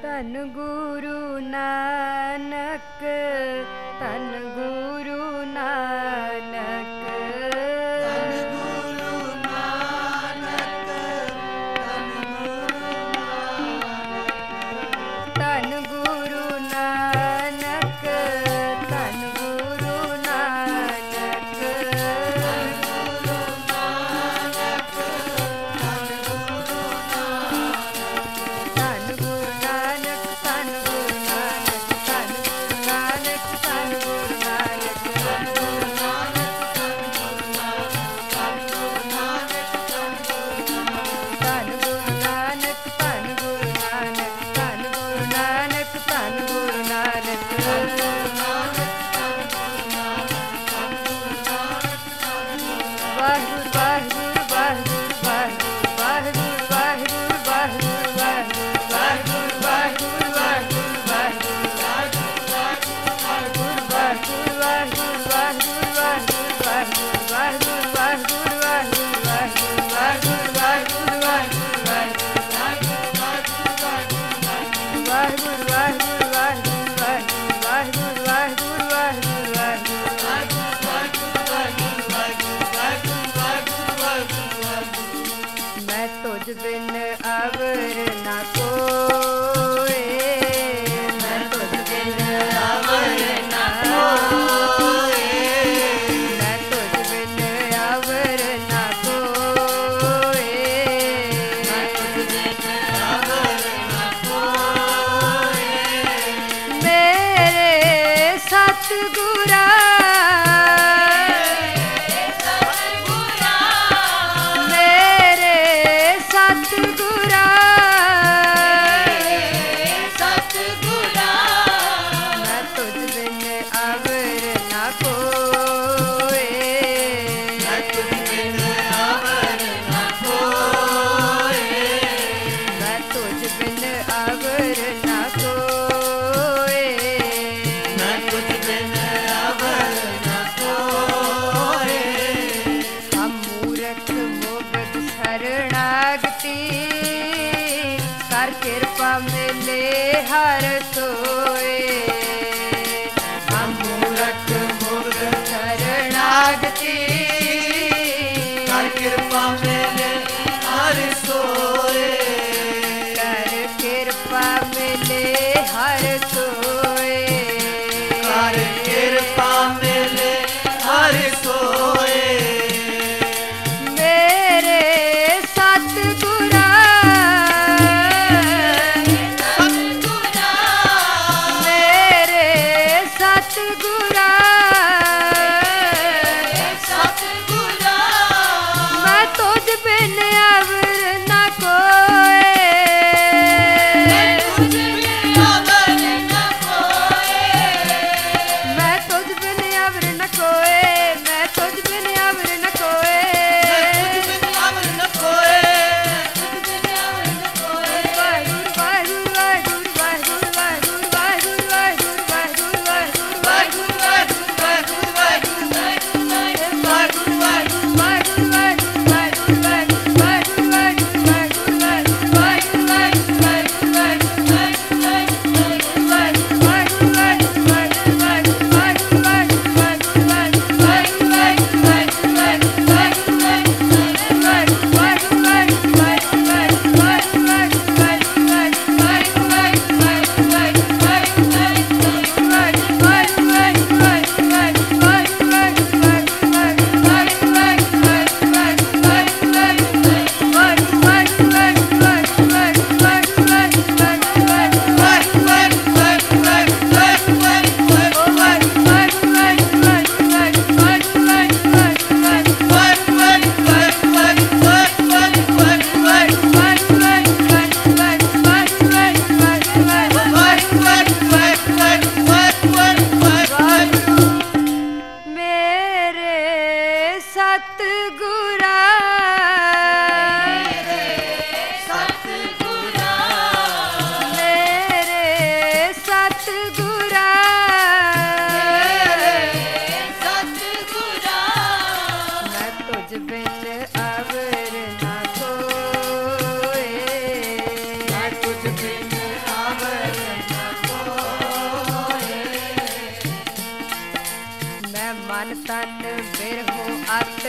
ਧੰਨ ਗੁਰੂ ਨਾਨਕ, ਧੰਨ ਗੁਰੂ ਨਾਨਕ, ਧੰਨ ਗੁਰੂ ਨਾਨਕ, ਧੰਨ ਗੁਰੂ ਨਾਨਕ, ਧੰਨ ਗੁਰੂ ਨਾਨਕ, ਧੰਨ ਗੁਰੂ ਨਾਨਕ, ਧੰਨ ਗੁਰੂ ਨਾਨਕ, ਧੰਨ ਗੁਰੂ ਨਾਨਕ, ਧੰਨ ਗੁਰੂ ਨਾਨਕ, ਧੰਨ ਗੁਰੂ ਨਾਨਕ, ਧੰਨ ਗੁਰੂ ਨਾਨਕ, ਧੰਨ ਗੁਰੂ ਧੰਨ ਗੁਰੂ ਨਾਨਕ, ਧੰਨ ਗੁਰੂ ਨਾਨਕ, ਧੰਨ ਗੁਰੂ ਨਾਨਕ, ਧੰਨ ਗੁਰੂ ਨਾਨਕ, ਵਾਹਿਗੁਰੂ ਵਾਹਿਗੁਰੂ ਵਾਹਿਗੁਰੂ ਵਾਹਿਗੁਰੂ ਵਾਹਿਗੁਰੂ ਵਾਹਿਗੁਰੂ ਵਾਹਿਗੁਰੂ ਵਾਹਿਗੁਰੂ ਵਾਹਿਗੁਰੂ मैं तुझ बिन अवर न कोई, मैं तुझ बिन अवर न कोई, मैं तुझ बिन अवर न कोई, मैं तुझ बिन अवर न कोई, मेरे सतगुरा सतगुरा, सतगुरा, मैं तुझ बिन अवर न कोई, मैं तुझ बिन अवर न कोई, मैं तुझ बिन अवर न कोई, मैं तुझ बिन अवर न कोई, हम मूरख मुगध शरणागति, कर कृपा मिले हर सोए, हम मूरख मुगध शरणागति, ਕਰ ਕਿਰਪਾ ਮਿਲੇ ਹਰ ਸੋਏ, कर कृपा मिले हर सोए, ਕਰ ਕਿਰਪਾ ਮਿਲੇ ਹਰ ਸੋਏ, मेरे सतगुरा, ਸਤਿਗੁਰਾ, मेरे सतगुरा,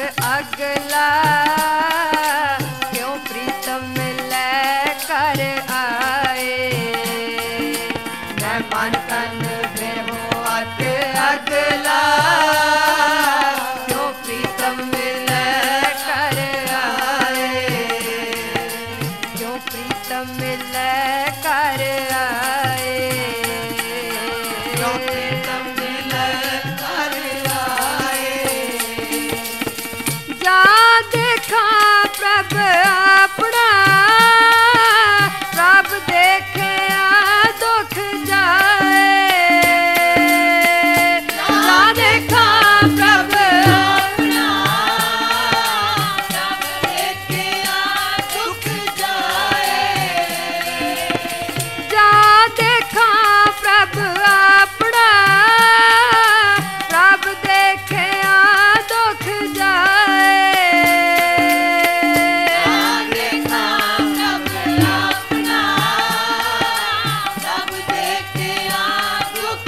अगला क्यों प्रीतम मिलै कर आए। मैं मन तन बिरहो अत अगला क्यों प्रीतम मिलै कर आए। क्यों प्रीतम मिलै कर आए। क्यों प्रीतम मिलै कर आए। जा देखा प्रभ अपना प्रभ देखे दुख जाए। जा देखा प्रभ अपना प्रभ देखे दुख जाए। जा देखा प्रभ अपना प्रभ देखे दुख जाए। देखा प्रभ अपना प्रभ देखे दुख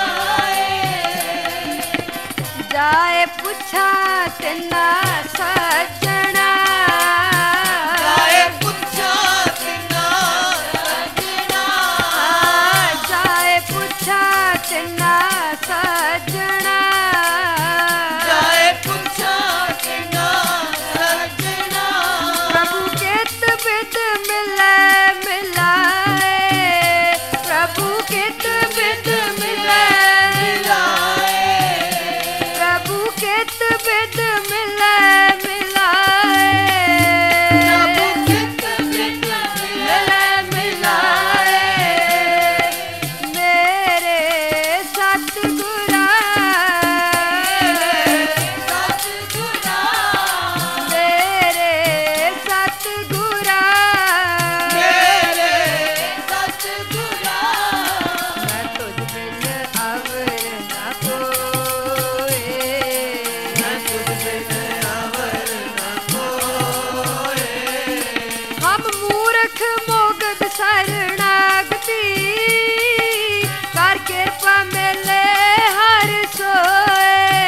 जाए। जाए पुछा तिना सजना। जाए पुछा तिना सजना। जाए पुछा तिना सजना। जाए पुछा तिना सजना। प्रभु कित बिद मिलै मिलाए। प्रभु कित बिद मिलै मिलाए। प्रभु कित बिद मिलै मिलाए। प्रभु कित बिद मिलै मिलाए। मेरे सतगुरा सतगुरा। मेरे सतगुरा। मेरे सतगुरा। मैं तुझ बिन अवर न कोई। मैं तुझ बिन अवर न कोई। हम मूर्ख मोगद शरणागति कर कृपा मिले हर सोए।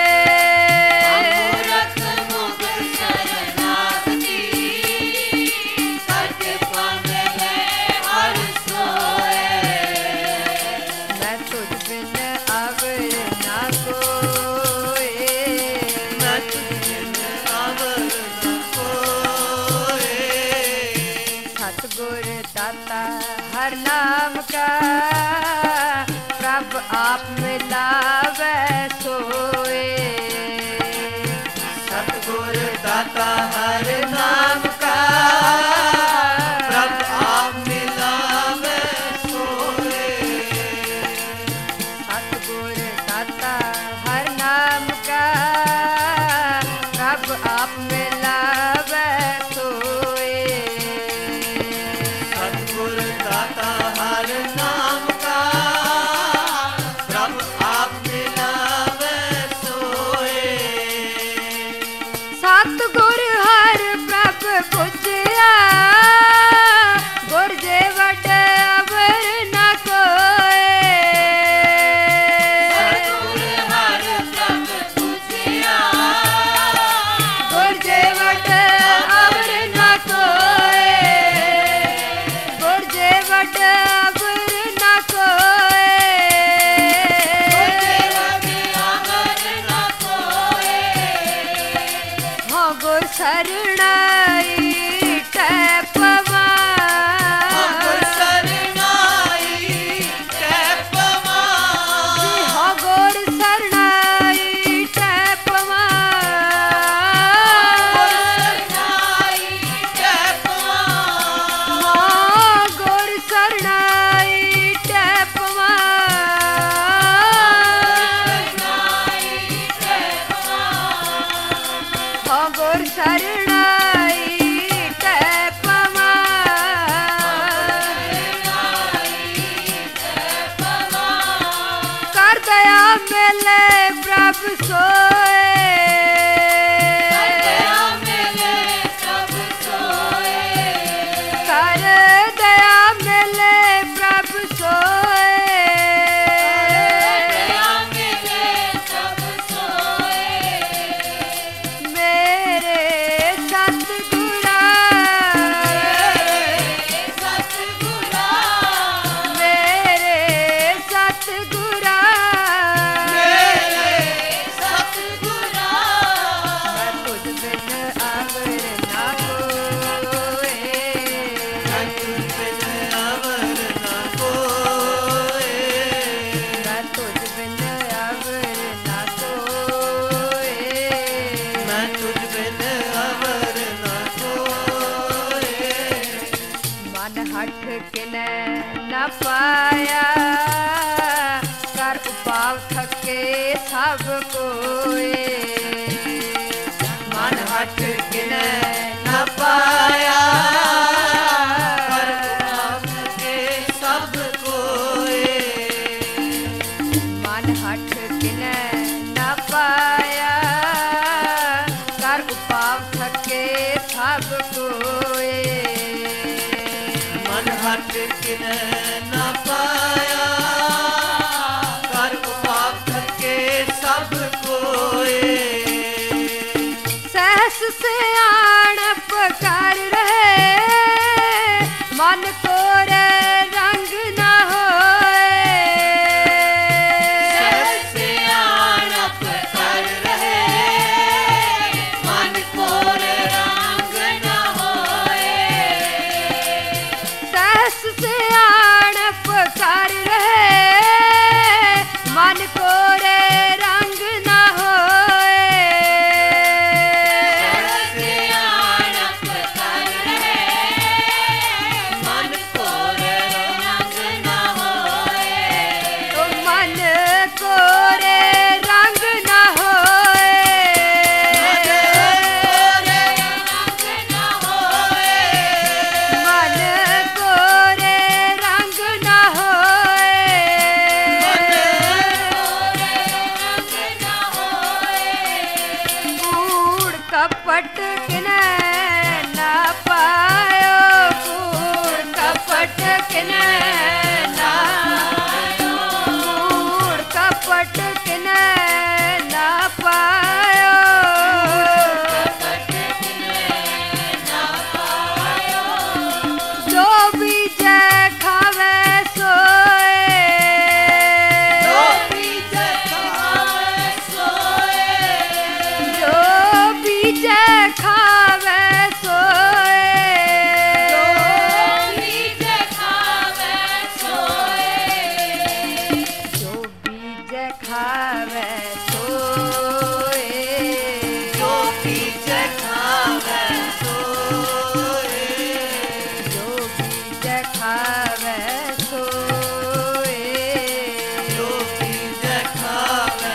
मूरख मुख शरणागति कर कृपा मिले हर सोए। मैं तुझ बिन अवर न कोई। मैं तुझ बिन अवर न कोई। सतगुर दाता हर नाम का प्रभ आप मिलावे सोए। सतगुर दाता हर नाम का प्रभ आप मिलावे सोए। सतगुर दाता हर नाम का प्रभ आप मिलावे सोए। सतगुर दाता हर नाम का प्रभ आप मिलावे सोए। सतगुर हर प्रभ पूजिया गुर जे वड अवर न कोए। सतगुर हर प्रभ पूजिया गुर जे वड अवर न कोए। गुर जे वड अवर न कोए। अवर न कोई। हाँ गुर शरणाई टैपवा। गुर शरणाई कै पवा। हाँ गुर शरणाई टैपवा। गुर शरणाई कै पवा। हाँ गुर शरणाई टैपवा। शरणाई कै पवा। हाँ गुर शरणाई टैपवा। कर दया मिले प्रभ सोए। दया मिले सब सोए। कर दया मिले प्रभ सोए। दया मिले सब सोए। हठ किने न पाया कर उपाव थके सब कोए मन हठ किने न पाया कर उपाव थके सब कोए मन हठ किने न पाया कर उपाव थके सब कोए मन हठ किने न पाया कर उपाव थके सब कोए सहस सियाणप कर रहे मन को रे रंग न होए सहस सियाणप कर रहे मन को रे रंग न होए सहस सियाणप कर रहे मन को रे रंग न होए सियाणप कर रहे मन को रे रंग न होए तो मन को रे रंग न होए मन को रे रंग न होए कूड़ कपट किने न पायो कूड़ कपट किने न कूड़ कपट किने न पायो जो बीजे खावे सोए जो बीजे खावे सोए जो बीज खावे सोए जो बीज खावे सोए जो बीज खावे सोए जो बीज खावे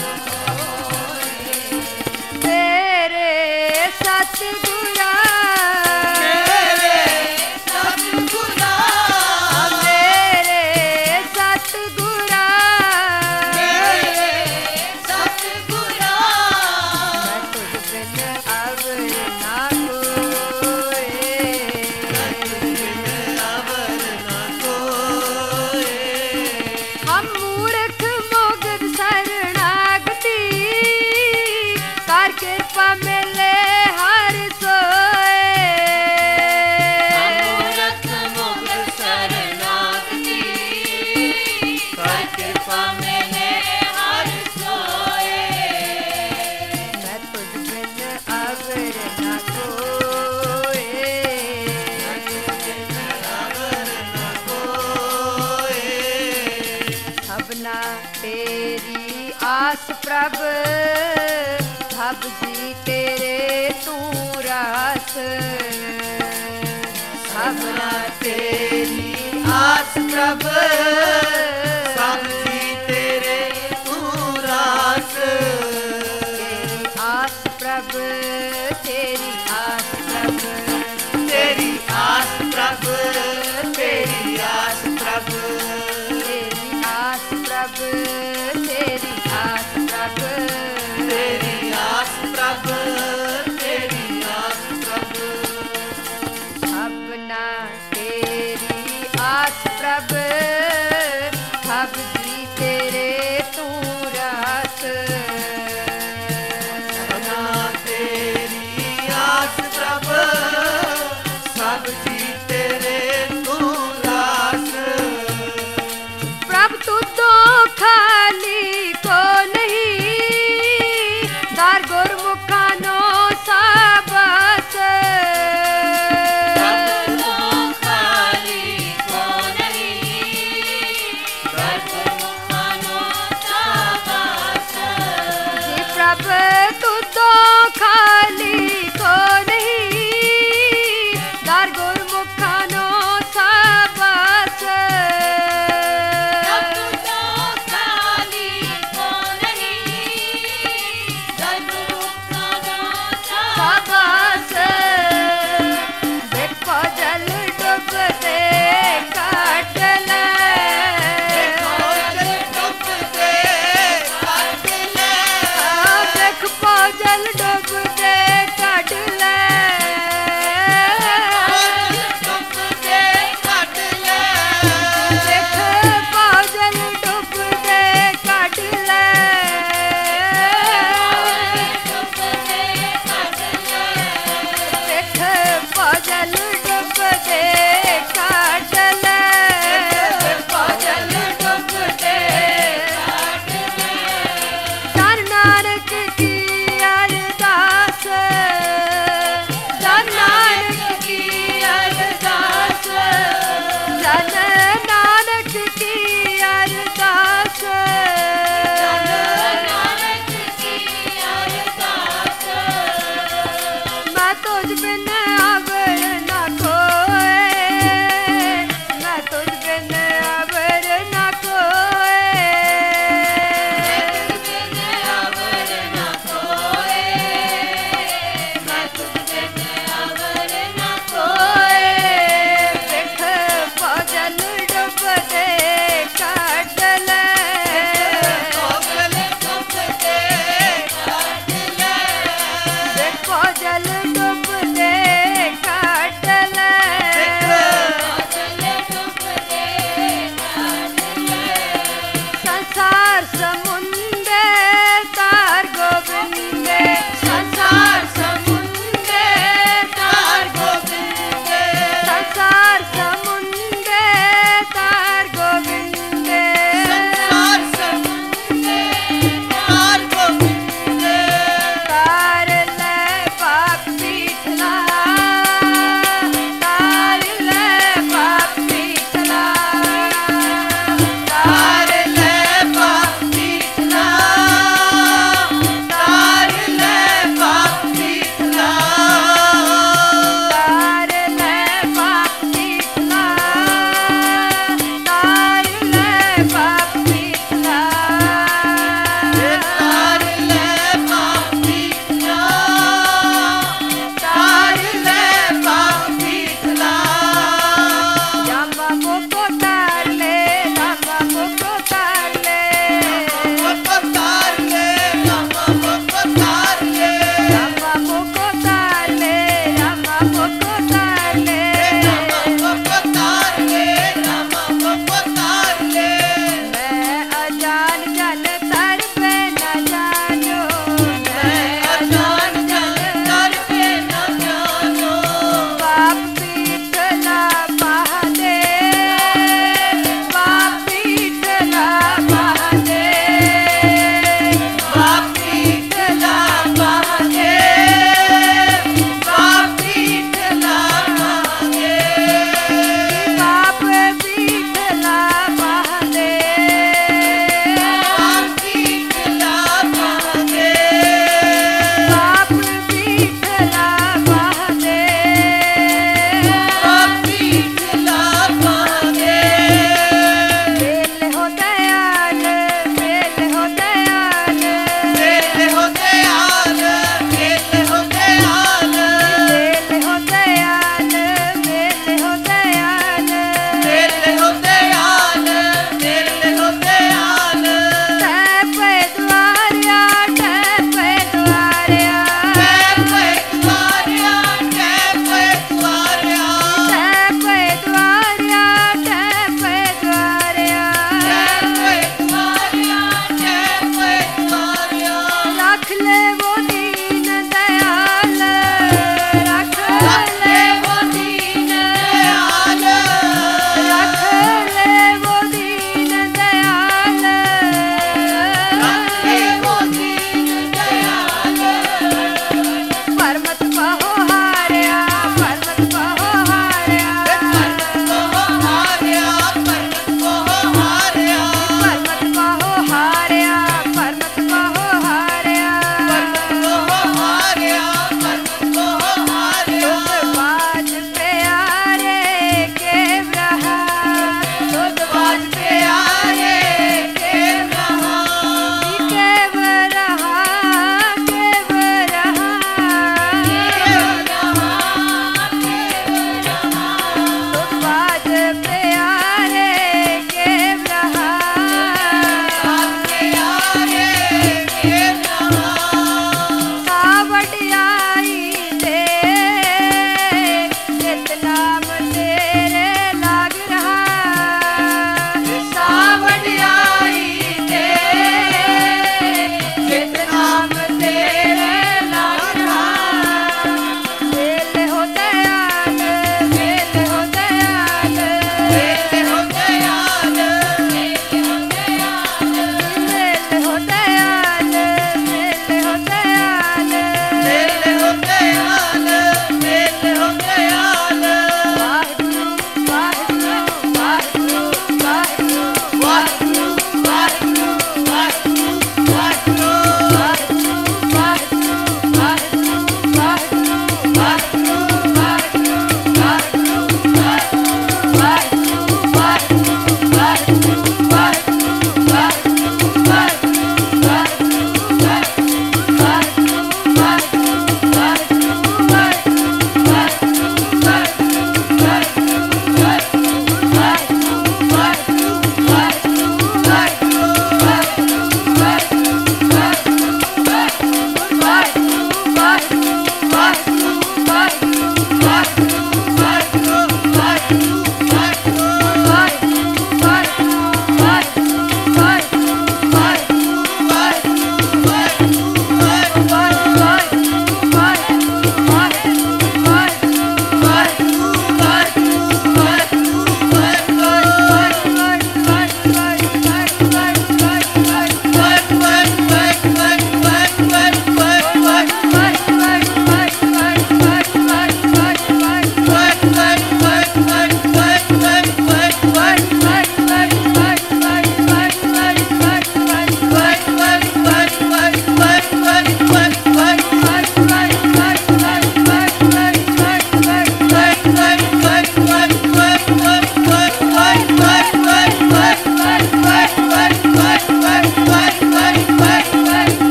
तेरे सतगुरा मेरे सतगुरा मेरे सतगुरा मेरे सतगुरा मैं तुझ बिन अवर ना कोए अवर न कोए हम मूर्ख मोगद शरणागति कर कृपा मिले हर सोए मूरख मुख शरणागति कर कृपा मिले हर सोए मैं तुझ बिन अवर न कोए अवर न कोए सबना तेरी आस प्रभ भव जी तेरे तू रास सबना तेरी आस प्रभ सब जी तेरे तू रास तेरी आस प्रभ तेरी आस प्रभ तेरी आस प्रभ तेरी आस प्रभ तेरी आस प्रभ तेरी आस प्रभ तेरी आस प्रभ तेरी आस प्रभ अपना तेरी आस प्रभ भव जी तेरे तू रास सदा तेरी आस प्रभ सब जी तेरे तू रास प्रभ तू तो खाली को नहीं दार गुरमुखा नो साबस खाली को नहीं खाली को नहीं दार गुरमुखा नो सा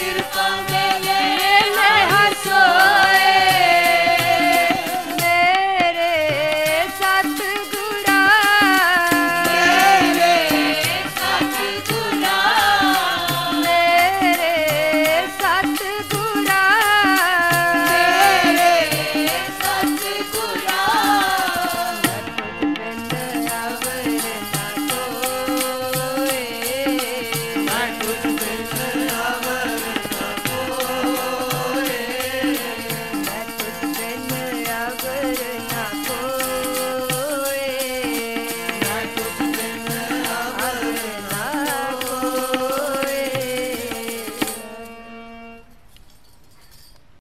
ਕਿਰਪਾ